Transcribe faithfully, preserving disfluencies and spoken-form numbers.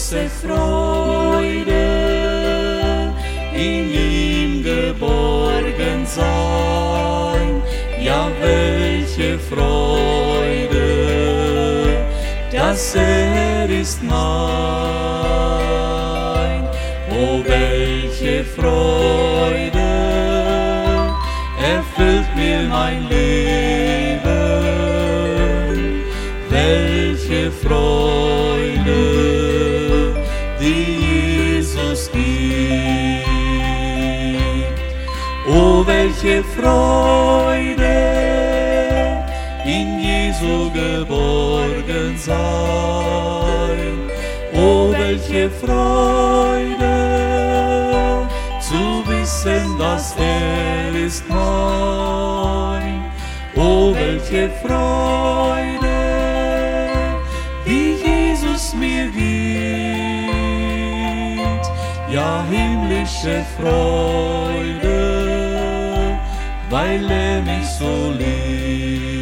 große Freude, in ihm geborgen sein. Ja, welche Freude, dass er ist mein. Oh, welche Freude erfüllt mir mein Leben, welche Freude, die Jesus gibt. Oh, welche Freude, in Jesu geborgen sein. Oh, welche Freude, zu wissen, dass er ist mein. Oh, welche Freude, die Jesus mir gibt. Ja, himmlische Freude, weil er mich so liebt.